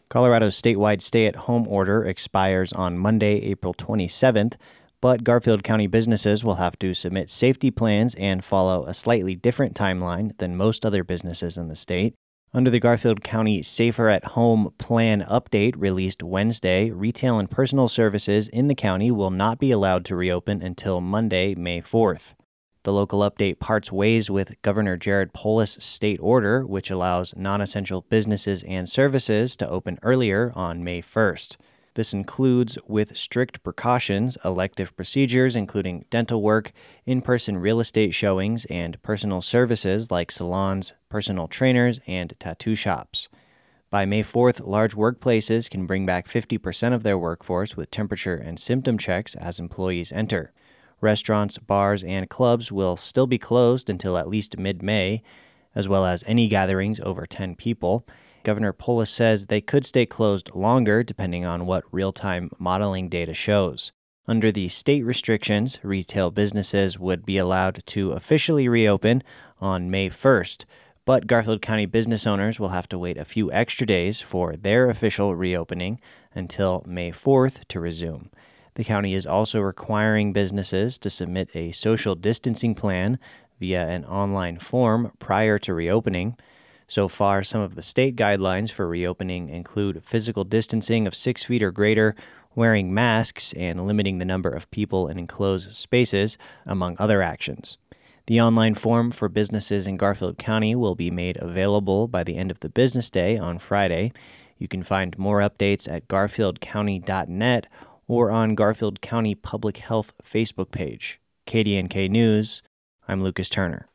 Colorado's statewide stay-at-home order expires on Monday, April 27th, but Garfield County businesses will have to submit safety plans and follow a slightly different timeline than most other businesses in the state. Under the Garfield County Safer at Home Plan update released Wednesday, retail and personal services in the county will not be allowed to reopen until Monday, May 4th. The local update parts ways with Governor Jared Polis' state order, which allows non-essential businesses and services to open earlier on May 1st. This includes, with strict precautions, elective procedures including dental work, in-person real estate showings, and personal services like salons, personal trainers, and tattoo shops. By May 4th, large workplaces can bring back 50% of their workforce with temperature and symptom checks as employees enter. Restaurants, bars, and clubs will still be closed until at least mid-May, as well as any gatherings over 10 people. Governor Polis says they could stay closed longer depending on what real-time modeling data shows. Under the state restrictions, retail businesses would be allowed to officially reopen on May 1st, but Garfield County business owners will have to wait a few extra days for their official reopening until May 4th to resume. The county is also requiring businesses to submit a social distancing plan via an online form prior to reopening. So far, some of the state guidelines for reopening include physical distancing of 6 feet or greater, wearing masks, and limiting the number of people in enclosed spaces, among other actions. The online form for businesses in Garfield County will be made available by the end of the business day on Friday. You can find more updates at garfieldcounty.net or on Garfield County Public Health Facebook page. KDNK News, I'm Lucas Turner.